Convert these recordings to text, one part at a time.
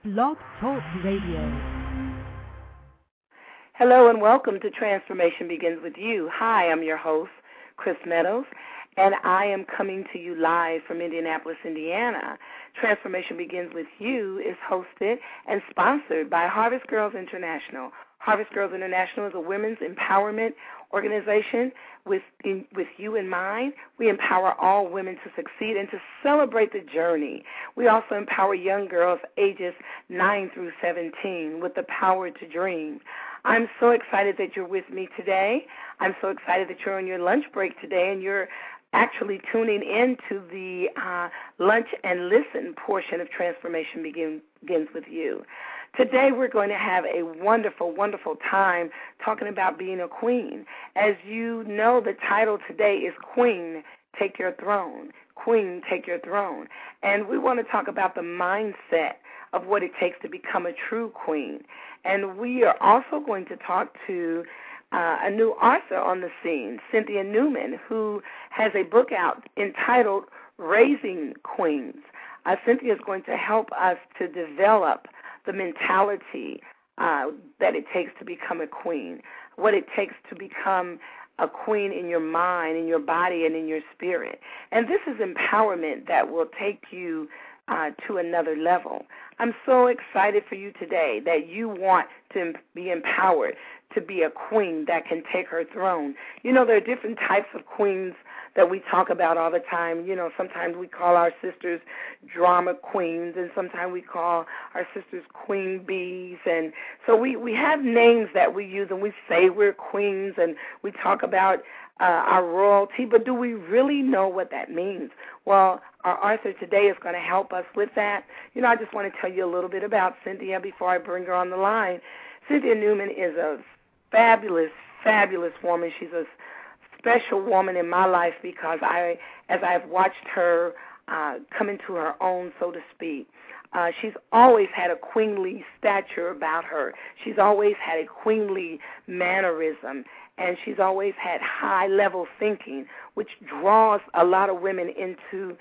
Blog Talk Radio. Hello and welcome to Transformation Begins With You. Hi, I'm your host, Chris Meadows, and I am coming to you live from Indianapolis, Indiana. Transformation Begins With You is hosted and sponsored by Harvest Girls International. Harvest Girls International is a women's empowerment organization with you in mind. We empower all women to succeed and to celebrate the journey. We also empower young girls ages 9 through 17 with the power to dream. I'm so excited that you're with me today. I'm so excited that you're on your lunch break today and you're actually tuning into the lunch and listen portion of Transformation Begins With You. Today we're going to have a wonderful, wonderful time talking about being a queen. As you know, the title today is Queen, Take Your Throne. Queen, Take Your Throne. And we want to talk about the mindset of what it takes to become a true queen. And we are also going to talk to a new author on the scene, Cynthia Newman, who has a book out entitled Raising Queens. Cynthia is going to help us to develop the mentality that it takes to become a queen, what it takes to become a queen in your mind, in your body, and in your spirit. And this is empowerment that will take you to another level. I'm so excited for you today that you want to be empowered to be a queen that can take her throne. You know, there are different types of queens that we talk about all the time. You know, sometimes we call our sisters drama queens, and sometimes we call our sisters queen bees. And so we have names that we use, and we say we're queens, and we talk about our royalty, but do we really know what that means? Well, our author today is going to help us with that. You know, I just want to tell you a little bit about Cynthia before I bring her on the line. Cynthia Newman is a fabulous, fabulous woman. She's a special woman in my life because as I've watched her come into her own, so to speak, she's always had a queenly stature about her. She's always had a queenly mannerism, and she's always had high-level thinking, which draws a lot of women into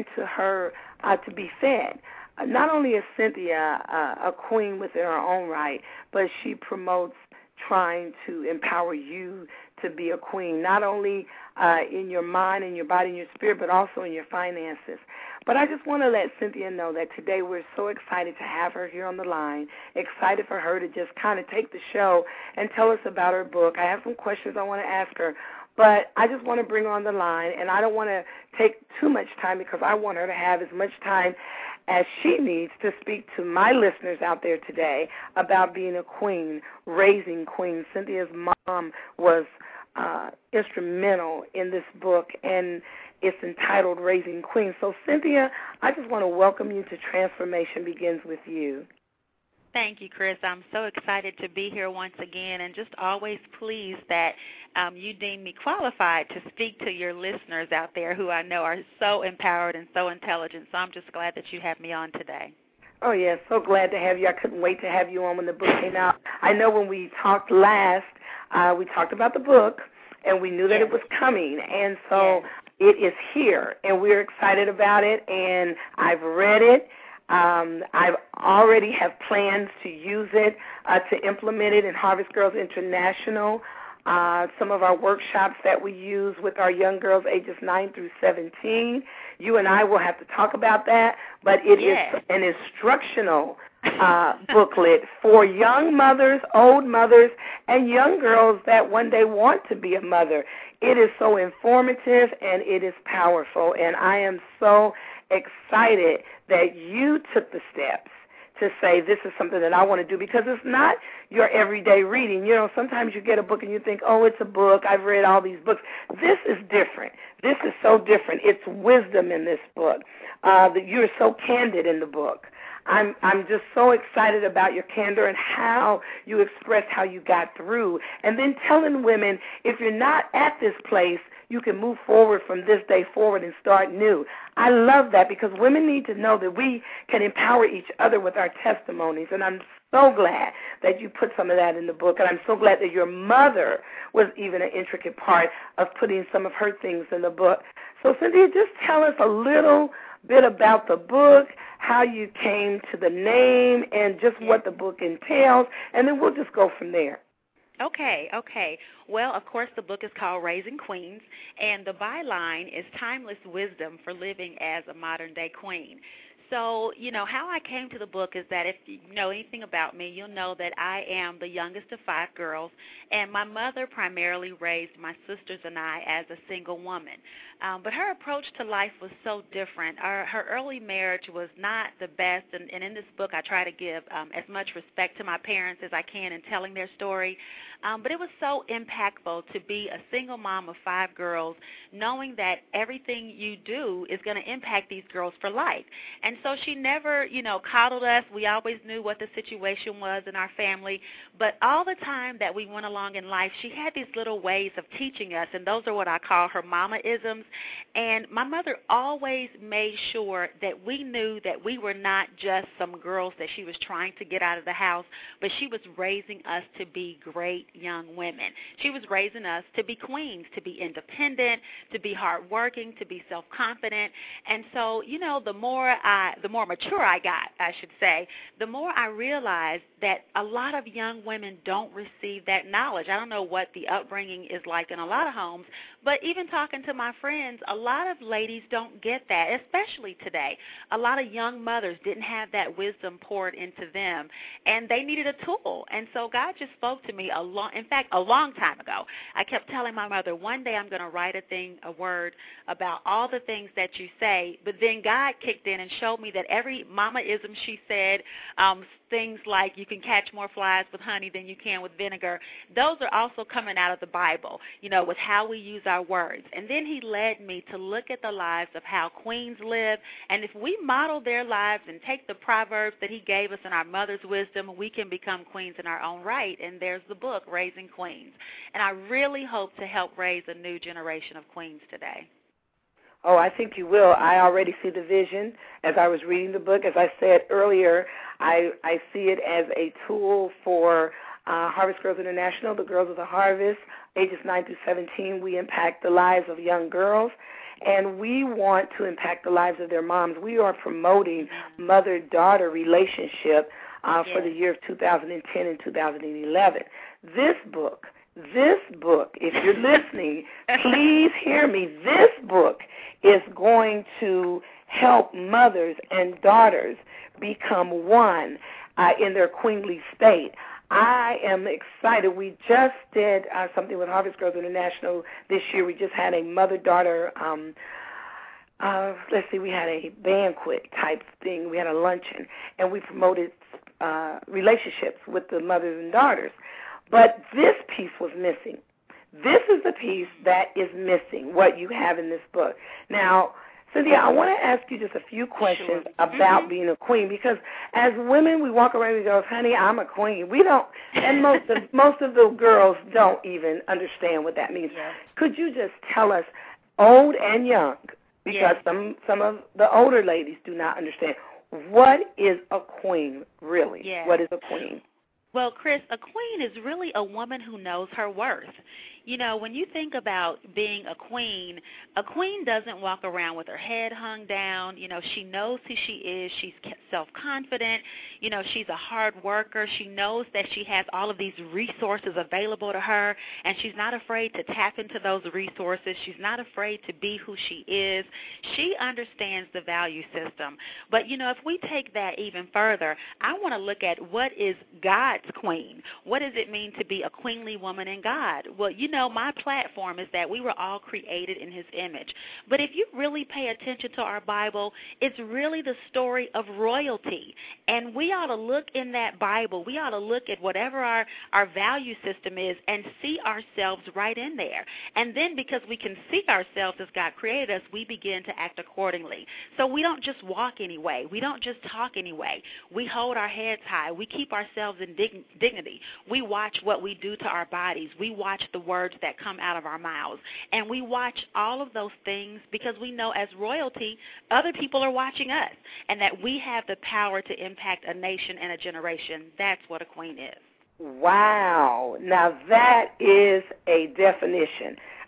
her to be fed. Not only is Cynthia a queen within her own right, but she promotes trying to empower you to be a queen, not only in your mind, in your body, in your spirit, but also in your finances. But I just want to let Cynthia know that today we're so excited to have her here on the line, excited for her to just kind of take the show and tell us about her book. I have some questions I want to ask her, but I just want to bring her on the line, and I don't want to take too much time because I want her to have as much time as she needs to speak to my listeners out there today about being a queen, raising queens. Cynthia's mom was instrumental in this book, and it's entitled Raising Queens. So, Cynthia, I just want to welcome you to Transformation Begins With You. Thank you, Chris. I'm so excited to be here once again and just always pleased that you deem me qualified to speak to your listeners out there who I know are so empowered and so intelligent. So I'm just glad that you have me on today. Oh, yes, so glad to have you. I couldn't wait to have you on when the book came out. I know when we talked last, we talked about the book, and we knew that it was coming. And so it is here, and we're excited about it, and I've read it. I already have plans to use it, to implement it in Harvest Girls International. Some of our workshops that we use with our young girls ages 9 through 17. You and I will have to talk about that, but it is an instructional booklet for young mothers, old mothers, and young girls that one day want to be a mother. It is so informative and it is powerful, and I am so excited that you took the steps to say this is something that I want to do, because it's not your everyday reading. You know, sometimes you get a book and you think, oh, it's a book. I've read all these books. This is different. This is so different. It's wisdom in this book. That you're so candid in the book. I'm just so excited about your candor and how you expressed how you got through. And then telling women, if you're not at this place, you can move forward from this day forward and start new. I love that, because women need to know that we can empower each other with our testimonies. And I'm so glad that you put some of that in the book. And I'm so glad that your mother was even an intricate part of putting some of her things in the book. So, Cynthia, just tell us a little bit about the book, how you came to the name, and just what the book entails, and then we'll just go from there. Okay. Well, of course, the book is called Raising Queens, and the byline is Timeless Wisdom for Living as a Modern-Day Queen. So, how I came to the book is that if you know anything about me, you'll know that I am the youngest of 5 girls, and my mother primarily raised my sisters and I as a single woman. But her approach to life was so different. Her early marriage was not the best, and in this book I try to give as much respect to my parents as I can in telling their story. But it was so impactful to be a single mom of 5 girls, knowing that everything you do is going to impact these girls for life. And so she never, coddled us. We always knew what the situation was in our family. But all the time that we went along in life, she had these little ways of teaching us, and those are what I call her mama-isms. And my mother always made sure that we knew that we were not just some girls that she was trying to get out of the house, but she was raising us to be great young women. She was raising us to be queens, to be independent, to be hardworking, to be self-confident. And so, the more mature I got, I should say, the more I realized that a lot of young women don't receive that knowledge. I don't know what the upbringing is like in a lot of homes, but even talking to my friends, a lot of ladies don't get that, especially today. A lot of young mothers didn't have that wisdom poured into them, and they needed a tool. And so God just spoke to me a long time ago. I kept telling my mother, one day I'm going to write a word about all the things that you say, but then God kicked in and showed me that every mama-ism she said, things like you can catch more flies with honey than you can with vinegar, those are also coming out of the Bible, with how we use our words. And then he led me to look at the lives of how queens live, and if we model their lives and take the proverbs that he gave us in our mother's wisdom, we can become queens in our own right. And there's the book, Raising Queens. And I really hope to help raise a new generation of queens today. Oh, I think you will. I already see the vision as I was reading the book. As I said earlier, I see it as a tool for Harvest Girls International, the Girls of the Harvest, ages 9 through 17. We impact the lives of young girls, and we want to impact the lives of their moms. We are promoting mother-daughter relationship for the year of 2010 and 2011. This book, if you're listening, please hear me. This book is going to help mothers and daughters become one in their queenly state. I am excited. We just did something with Harvest Girls International this year. We just had a mother-daughter, we had a banquet type thing. We had a luncheon, and we promoted relationships with the mothers and daughters. But this piece was missing. This is the piece that is missing, what you have in this book. Now, Cynthia, I want to ask you just a few questions about being a queen, because as women, we walk around and go, honey, I'm a queen. We don't, and most of the girls don't even understand what that means. Yes. Could you just tell us, old and young, because some of the older ladies do not understand, what is a queen really? Yes. What is a queen? Well, Chris, a queen is really a woman who knows her worth. When you think about being a queen doesn't walk around with her head hung down. She knows who she is. She's self-confident. She's a hard worker. She knows that she has all of these resources available to her, and she's not afraid to tap into those resources. She's not afraid to be who she is. She understands the value system. But, if we take that even further, I want to look at what is God's queen. What does it mean to be a queenly woman in God? Well, my platform is that we were all created in his image. But if you really pay attention to our Bible, it's really the story of royalty. And we ought to look in that Bible. We ought to look at whatever our value system is and see ourselves right in there. And then because we can see ourselves as God created us, we begin to act accordingly. So we don't just walk anyway. We don't just talk anyway. We hold our heads high. We keep ourselves in dignity. We watch what we do to our bodies. We watch the words that come out of our mouths. And we watch all of those things because we know as royalty, other people are watching us, and that we have the power to impact a nation and a generation. That's what a queen is. Wow. Now that is a definition.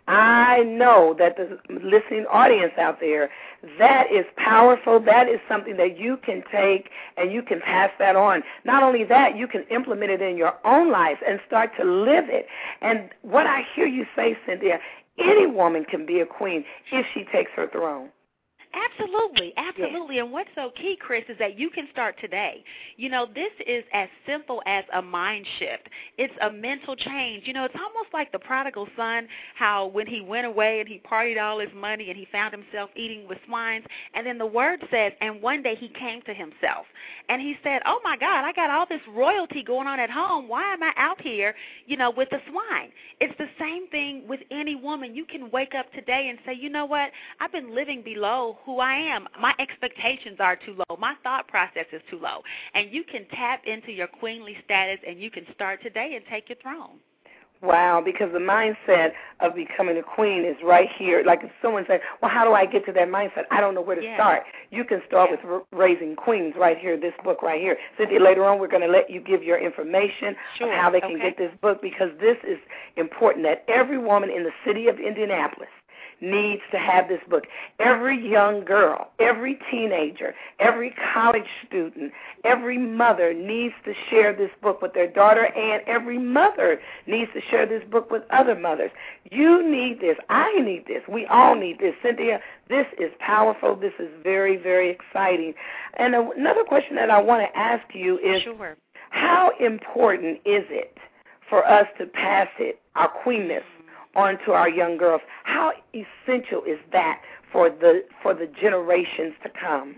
I know that the listening audience out there, that is powerful. That is something that you can take and you can pass that on. Not only that, you can implement it in your own life and start to live it. And what I hear you say, Cynthia, any woman can be a queen if she takes her throne. Absolutely, absolutely. Yeah. And what's so key, Chris, is that you can start today. You know, this is as simple as a mind shift. It's a mental change. You know, it's almost like the prodigal son, how when he went away and he partied all his money and he found himself eating with swines, and then the word says, and one day he came to himself. And he said, oh, my God, I got all this royalty going on at home. Why am I out here, you know, with the swine? It's the same thing with any woman. You can wake up today and say, you know what, I've been living below who I am. My expectations are too low. My thought process is too low. And you can tap into your queenly status, and you can start today and take your throne. Wow, because the mindset of becoming a queen is right here. Like if someone said, well, how do I get to that mindset? I don't know where to start. You can start with Raising Queens right here, this book right here. Cynthia, later on we're going to let you give your information of how they can get this book, because this is important that every woman in the city of Indianapolis needs to have this book. Every young girl, every teenager, every college student, every mother needs to share this book with their daughter, and every mother needs to share this book with other mothers. You need this. I need this. We all need this. Cynthia, this is powerful. This is very, very exciting. And another question that I want to ask you is, how important is it for us to pass it, our queenness, on to our young girls? How essential is that for the generations to come?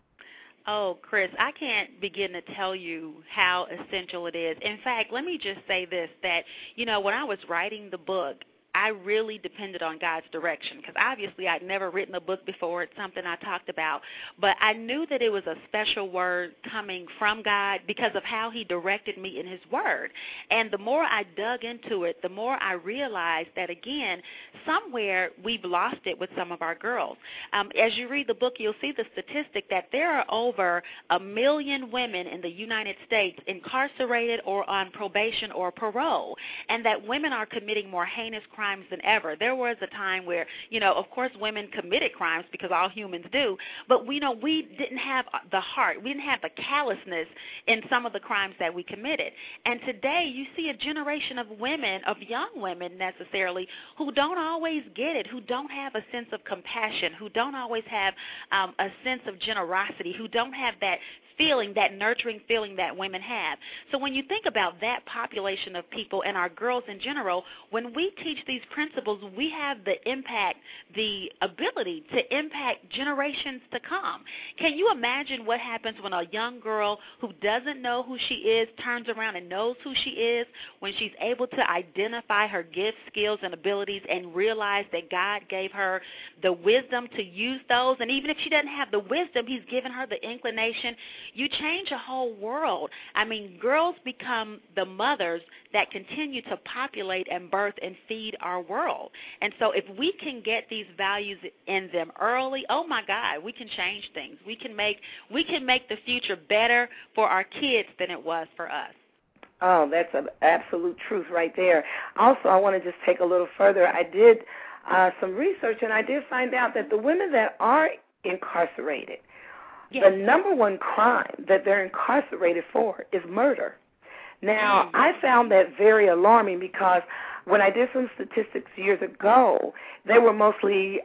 Oh, Chris, I can't begin to tell you how essential it is. In fact, let me just say this, that, you know, when I was writing the book, I really depended on God's direction, because obviously I'd never written a book before. It's something I talked about. But I knew that it was a special word coming from God because of how he directed me in his word. And the more I dug into it, the more I realized that, again, somewhere we've lost it with some of our girls. As you read the book, you'll see the statistic that there are over 1 million women in the United States incarcerated or on probation or parole, and that women are committing more heinous crimes than ever. There was a time where, you know, of course women committed crimes because all humans do, but we didn't have the heart. We didn't have the callousness in some of the crimes that we committed. And today you see a generation of women, of young women necessarily, who don't always get it, who don't have a sense of compassion, who don't always have a sense of generosity, who don't have that feeling, that nurturing feeling that women have. So when you think about that population of people and our girls in general, when we teach these principles, we have the impact, the ability to impact generations to come. Can you imagine what happens when a young girl who doesn't know who she is turns around and knows who she is, when she's able to identify her gifts, skills, and abilities and realize that God gave her the wisdom to use those, and even if she doesn't have the wisdom, he's given her the inclination. You change a whole world. I mean, girls become the mothers that continue to populate and birth and feed our world. And so if we can get these values in them early, oh my God, we can change things. We can make the future better for our kids than it was for us. Oh, that's an absolute truth right there. Also, I want to just take a little further. I did some research, and I did find out that the women that are incarcerated, the number one crime that they're incarcerated for is murder. Now, I found that very alarming because when I did some statistics years ago, they were mostly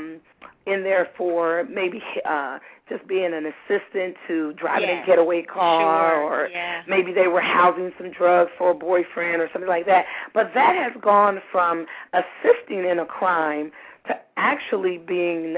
in there for maybe just being an assistant to driving a getaway car, or maybe they were housing some drugs for a boyfriend or something like that. But that has gone from assisting in a crime to actually being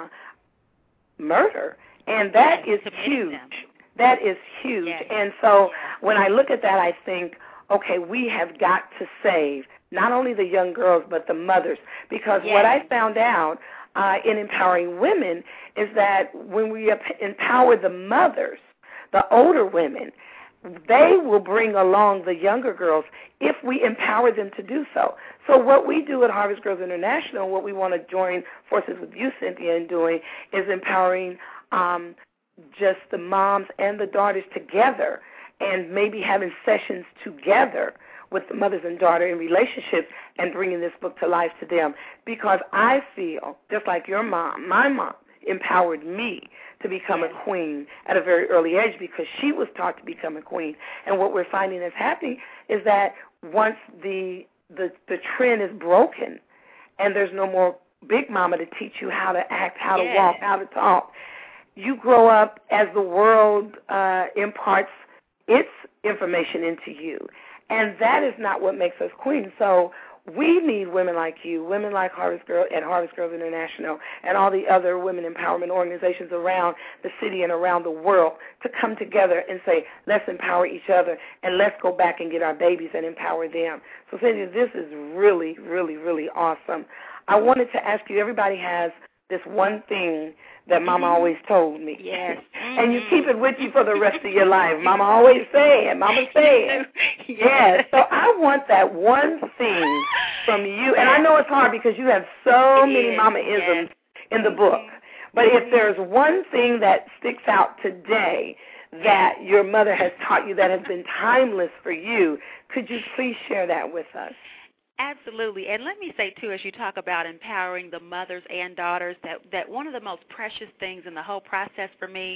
murder. And that is huge. That is huge. And so when I look at that, I think, okay, we have got to save not only the young girls but the mothers. Because what I found out in empowering women is that when we empower the mothers, the older women, they will bring along the younger girls if we empower them to do so. So what we do at Harvest Girls International, what we want to join forces with you, Cynthia, in doing is empowering just the moms and the daughters together, and maybe having sessions together with the mothers and daughter in relationships and bringing this book to life to them, because I feel, just like your mom, my mom empowered me to become a queen at a very early age because she was taught to become a queen. And what we're finding is happening is that once the trend is broken and there's no more big mama to teach you how to act, how to walk, how to talk, you grow up as the world imparts its information into you. And that is not what makes us queens. So we need women like you, women like Harvest Girls International, and all the other women empowerment organizations around the city and around the world to come together and say, let's empower each other and let's go back and get our babies and empower them. So, Cynthia, this is really, really, really awesome. I wanted to ask you, everybody has this one thing that Mama always told me. Yes. And you keep it with you for the rest of your life. Mama always say it. Mama say it. Yes. So I want that one thing from you. And I know it's hard because you have so many Mama-isms in the book. But if there's one thing that sticks out today that your mother has taught you that has been timeless for you, could you please share that with us? Absolutely. And let me say, too, as you talk about empowering the mothers and daughters, that one of the most precious things in the whole process for me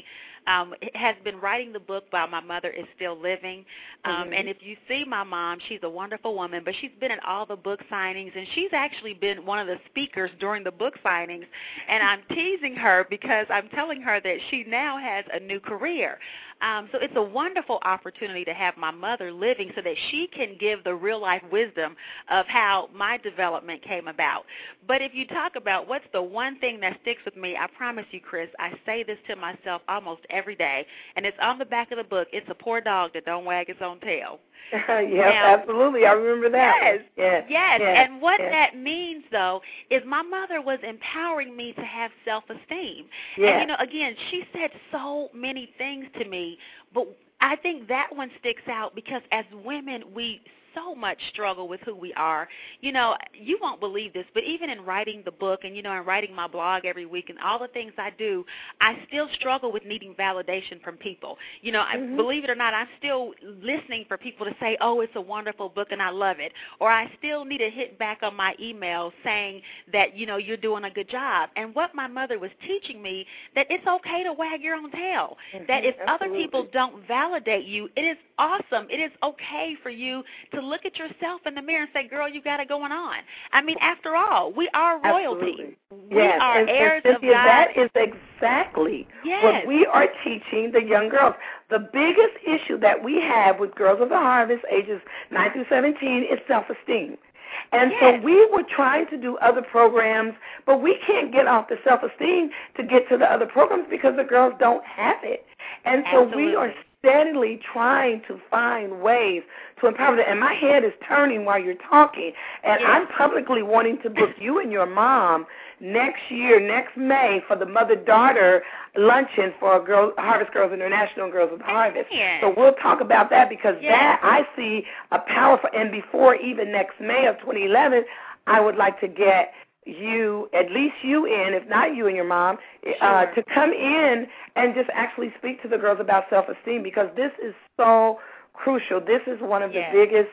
has been writing the book while my mother is still living. And if you see my mom, she's a wonderful woman, but she's been at all the book signings, and she's actually been one of the speakers during the book signings. And I'm teasing her because I'm telling her that she now has a new career. So it's a wonderful opportunity to have my mother living so that she can give the real-life wisdom of how my development came about. But if you talk about what's the one thing that sticks with me, I promise you, Chris, I say this to myself almost every day, and it's on the back of the book. It's a poor dog that don't wag its own tail. Yes, absolutely. I remember that. Yes. And what that means, though, is my mother was empowering me to have self-esteem. And, again, she said so many things to me, but I think that one sticks out because as women, we so much struggle with who we are. You won't believe this, but even in writing the book and, in writing my blog every week and all the things I do, I still struggle with needing validation from people. I believe it or not, I'm still listening for people to say, oh, it's a wonderful book and I love it. Or I still need a hit back on my email saying that, you're doing a good job. And what my mother was teaching me, that it's okay to wag your own tail. That if other people don't validate you, it is awesome. It is okay for you to look at yourself in the mirror and say, girl, you got it going on. I mean, after all, we are royalty. We are heirs of God. That is exactly what we are teaching the young girls. The biggest issue that we have with Girls of the Harvest, ages 9 through 17, is self-esteem. And so we were trying to do other programs, but we can't get off the self-esteem to get to the other programs because the girls don't have it. And so we are steadily trying to find ways to empower them. And my head is turning while you're talking. And I'm publicly wanting to book you and your mom next year, next May, for the mother-daughter luncheon for Harvest Girls International and Girls of the Harvest. So we'll talk about that because that I see a powerful, and before even next May of 2011, I would like to get you, at least you in, if not you and your mom, to come in and just actually speak to the girls about self-esteem because this is so crucial. This is one of the biggest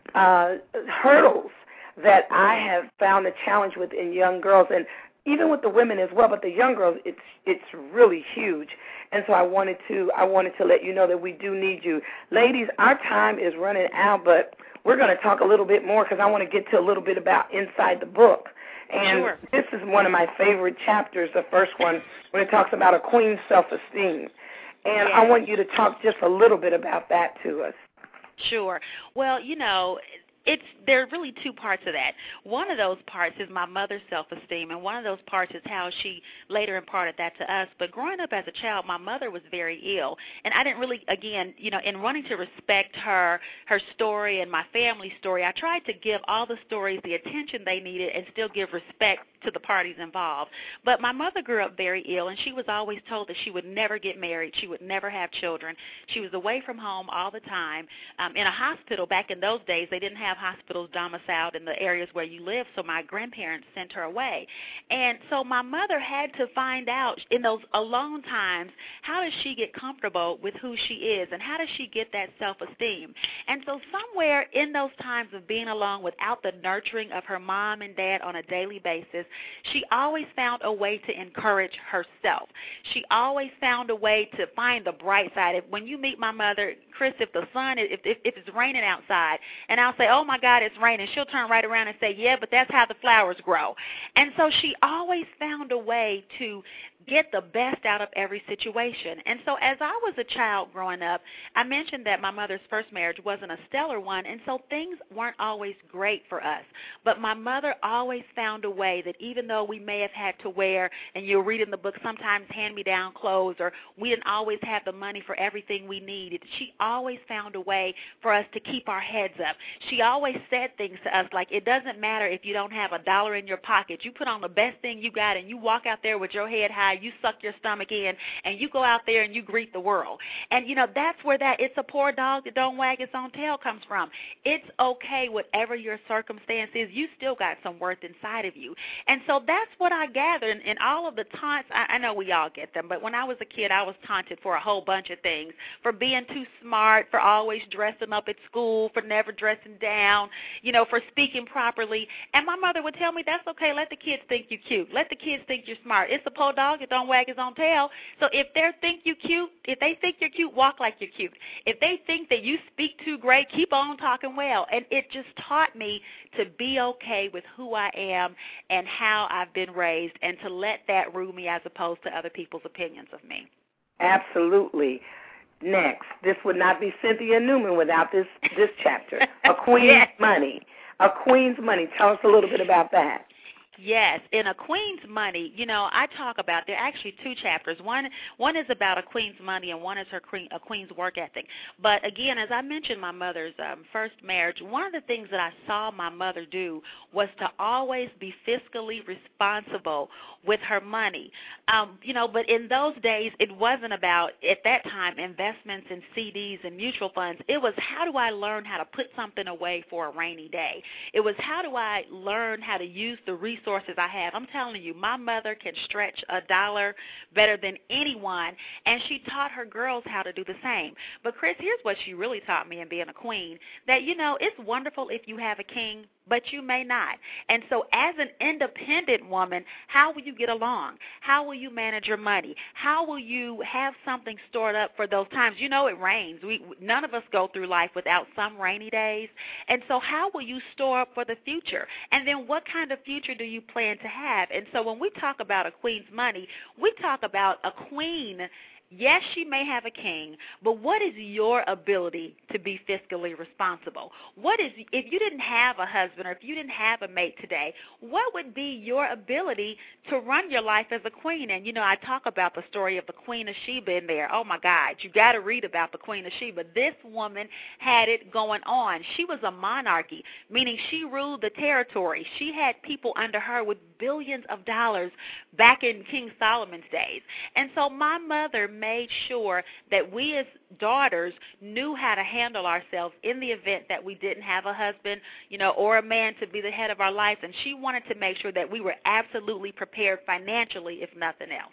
hurdles that I have found a challenge with in young girls, and even with the women as well, but the young girls, it's really huge. And so I wanted to let you know that we do need you. Ladies, our time is running out, but we're going to talk a little bit more because I want to get to a little bit about inside the book. And this is one of my favorite chapters, the first one, when it talks about a queen's self-esteem. And I want you to talk just a little bit about that to us. Sure. Well, there are really two parts of that. One of those parts is my mother's self-esteem, and one of those parts is how she later imparted that to us. But growing up as a child, my mother was very ill, and I didn't really, again, in wanting to respect her story and my family's story, I tried to give all the stories the attention they needed and still give respect to the parties involved. But my mother grew up very ill, and she was always told that she would never get married. She would never have children. She was away from home all the time in a hospital. Back in those days, they didn't have hospitals domiciled in the areas where you live, so my grandparents sent her away. And so my mother had to find out in those alone times, how does she get comfortable with who she is, and how does she get that self-esteem? And so somewhere in those times of being alone without the nurturing of her mom and dad on a daily basis, she always found a way to encourage herself. She always found a way to find the bright side. When you meet my mother, Chris, if the sun, if it's raining outside, and I'll say, oh, my God, it's raining, she'll turn right around and say, yeah, but that's how the flowers grow. And so she always found a way to get the best out of every situation. And so as I was a child growing up, I mentioned that my mother's first marriage wasn't a stellar one, and so things weren't always great for us. But my mother always found a way that even though we may have had to wear, and you'll read in the book, sometimes hand-me-down clothes, or we didn't always have the money for everything we needed, she always found a way for us to keep our heads up. She always said things to us like, it doesn't matter if you don't have $1 in your pocket. You put on the best thing you got, and you walk out there with your head high, you suck your stomach in, and you go out there and you greet the world. And, you know, that's where that it's a poor dog that don't wag its own tail comes from. It's okay, whatever your circumstance is, you still got some worth inside of you. And so that's what I gathered in all of the taunts. I know we all get them, but when I was a kid, I was taunted for a whole bunch of things, for being too smart, for always dressing up at school, for never dressing down, you know, for speaking properly. And my mother would tell me, that's okay, let the kids think you're cute. Let the kids think you're smart. It's a poor dog that don't wag his own tail. So if they think you're cute, walk like you're cute. If they think that you speak too great, keep on talking well. And it just taught me to be okay with who I am and how I've been raised, and to let that rule me as opposed to other people's opinions of me. Absolutely. Next, this would not be Cynthia Newman without this chapter, A Queen's Money. A Queen's Money. Tell us a little bit about that. Yes, in A Queen's Money, you know, I talk about, there are actually two chapters. One is about a queen's money, and one is a queen's work ethic. But again, as I mentioned, my mother's first marriage, one of the things that I saw my mother do was to always be fiscally responsible with her money. You know, but in those days, it wasn't about, at that time, investments in CDs and mutual funds. It was, how do I learn how to put something away for a rainy day? It was, how do I learn how to use the resources I have? I'm telling you, my mother can stretch $1 better than anyone, and she taught her girls how to do the same. But, Chris, here's what she really taught me in being a queen, that, you know, it's wonderful if you have a king, but you may not. And so as an independent woman, how will you get along? How will you manage your money? How will you have something stored up for those times? You know, it rains. None of us go through life without some rainy days. And so how will you store up for the future? And then what kind of future do you plan to have? And so when we talk about a queen's money, we talk about a queen. Yes, she may have a king, but what is your ability to be fiscally responsible? What is, if you didn't have a husband or if you didn't have a mate today, what would be your ability to run your life as a queen? And, you know, I talk about the story of the Queen of Sheba in there. Oh, my God, you got to read about the Queen of Sheba. This woman had it going on. She was a monarchy, meaning she ruled the territory. She had people under her with billions of dollars back in King Solomon's days. And so my mother made sure that we as daughters knew how to handle ourselves in the event that we didn't have a husband, you know, or a man to be the head of our lives. And she wanted to make sure that we were absolutely prepared financially, if nothing else.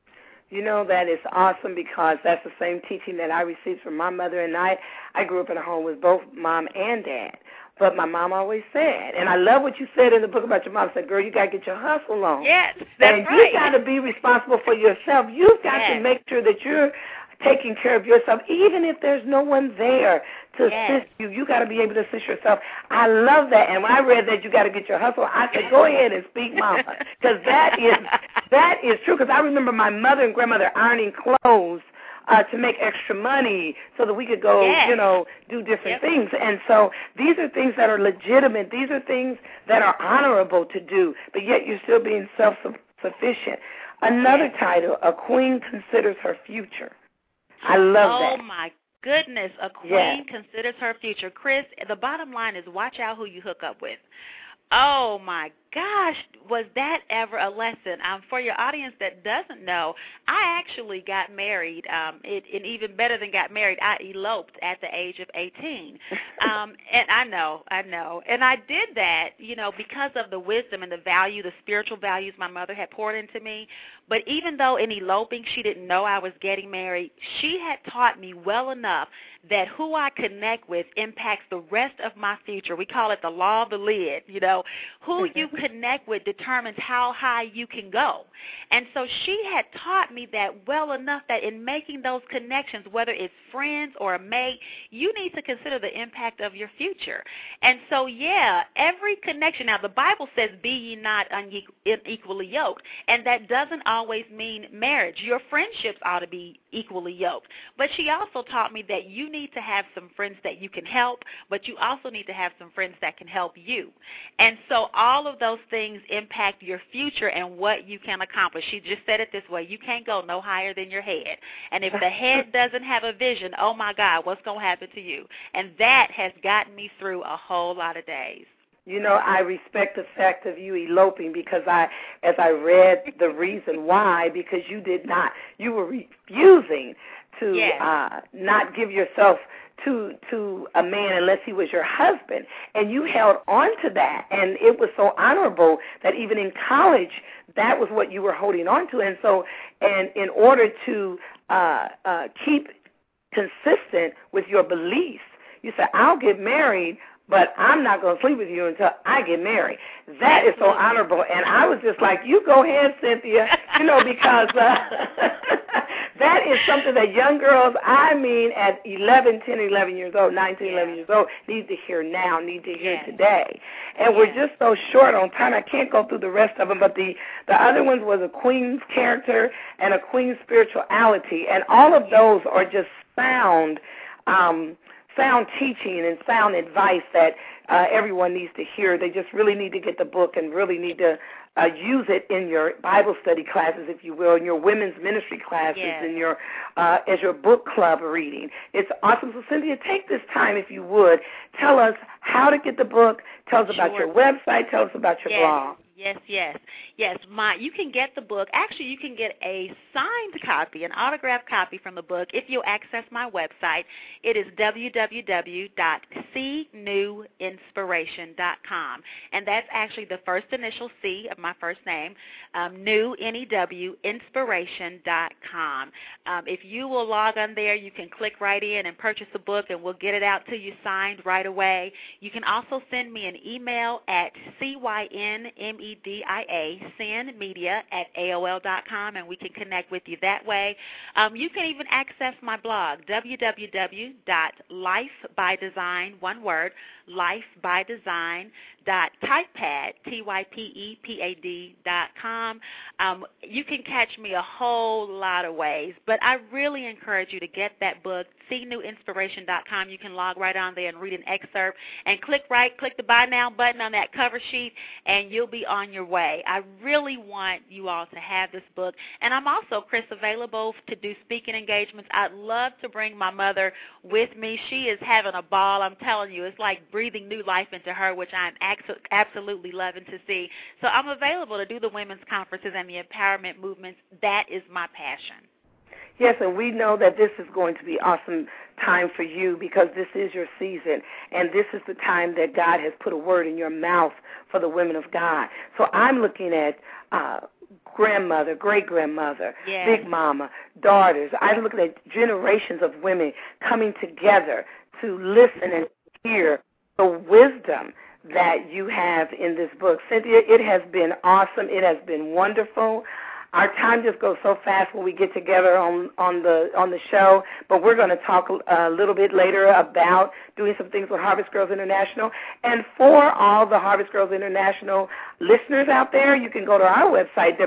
You know, that is awesome, because that's the same teaching that I received from my mother. And I grew up in a home with both mom and dad. But my mom always said, and I love what you said in the book about your mom, said, girl, you got to get your hustle on. Yes, that's and right. You got to be responsible for yourself. You've got to make sure that you're taking care of yourself, even if there's no one there to assist you. You got to be able to assist yourself. I love that. And when I read that you got to get your hustle, I said, go ahead and speak, Mama, because that is true. Because I remember my mother and grandmother ironing clothes to make extra money so that we could go, you know, do different things. And so these are things that are legitimate. These are things that are honorable to do, but yet you're still being self-sufficient. Another title, A Queen Considers Her Future. I love that. Oh, my goodness. A queen considers her future. Chris, the bottom line is watch out who you hook up with. Oh, my gosh, was that ever a lesson? For your audience that doesn't know, I actually got married, and even better than got married, I eloped at the age of 18. And I know. And I did that, because of the wisdom and the value, the spiritual values my mother had poured into me. But even though in eloping she didn't know I was getting married, she had taught me well enough that who I connect with impacts the rest of my future. We call it the law of the lid, Who you connect with determines how high you can go. And so she had taught me that well enough that in making those connections, whether it's friends or a mate, you need to consider the impact of your future. And so, yeah, every connection. Now, the Bible says, be ye not unequally yoked, and that doesn't always mean marriage. Your friendships ought to be equally yoked. But she also taught me that you need to have some friends that you can help, but you also need to have some friends that can help you. And so all of those things impact your future and what you can accomplish. She just said it this way: you can't go no higher than your head. And if the head doesn't have a vision, oh my God, what's going to happen to you? And that has gotten me through a whole lot of days. I respect the fact of you eloping because as I read the reason why, because you were refusing to not give yourself to a man unless he was your husband, and you held on to that, and it was so honorable that even in college, that was what you were holding on to, and so, and in order to keep consistent with your beliefs, you said, I'll get married, but I'm not going to sleep with you until I get married. That is so honorable. And I was just like, you go ahead, Cynthia, because that is something that young girls, at 10, 11 years old, 19, 11 years old, need to hear now, need to hear today. And we're just so short on time, I can't go through the rest of them, but the other ones was a queen's character and a queen's spirituality. And all of those are just sound teaching and sound advice that everyone needs to hear. They just really need to get the book and really need to use it in your Bible study classes, if you will, in your women's ministry classes, in your as your book club reading. It's awesome. So, Cynthia, take this time, if you would. Tell us how to get the book. Tell us about your website. Tell us about your blog. Yes. You can get the book. Actually, you can get a signed copy, an autographed copy from the book if you'll access my website. It is www.cnewinspiration.com, and that's actually the first initial C of my first name, new, N-E-W, inspiration.com. If you will log on there, you can click right in and purchase the book, and we'll get it out to you signed right away. You can also send me an email at CYNMEDIA, CYNmedia@AOL.com, and we can connect with you that way. You can even access my blog, www.lifebydesign, one word, lifebydesign.typepad, typepad.com. You can catch me a whole lot of ways, but I really encourage you to get that book, cnewinspiration.com. You can log right on there and read an excerpt and click the buy now button on that cover sheet, and you'll be on your way. I really want you all to have this book. And I'm also, Chris, available to do speaking engagements. I'd love to bring my mother with me. She is having a ball. I'm telling you, it's like breathing new life into her, which I'm absolutely loving to see. So I'm available to do the women's conferences and the empowerment movements. That is my passion. Yes, and we know that this is going to be awesome time for you because this is your season, and this is the time that God has put a word in your mouth for the women of God. So I'm looking at grandmother, great-grandmother, big mama, daughters. I'm looking at generations of women coming together to listen and hear the wisdom that you have in this book. Cynthia, it has been awesome. It has been wonderful. Our time just goes so fast when we get together on the show, but we're going to talk a little bit later about doing some things with Harvest Girls International. And for all the Harvest Girls International listeners out there, you can go to our website,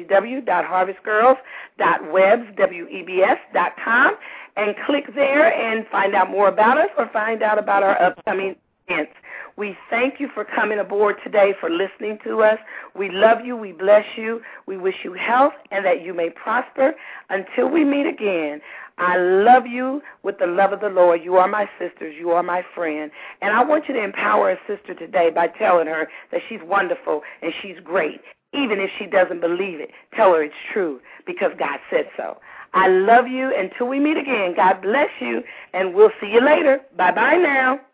www.harvestgirls.webs.com, and click there and find out more about us or find out about our upcoming events. We thank you for coming aboard today, for listening to us. We love you. We bless you. We wish you health and that you may prosper. Until we meet again, I love you with the love of the Lord. You are my sisters. You are my friend. And I want you to empower a sister today by telling her that she's wonderful and she's great. Even if she doesn't believe it, tell her it's true because God said so. I love you. Until we meet again, God bless you, and we'll see you later. Bye-bye now.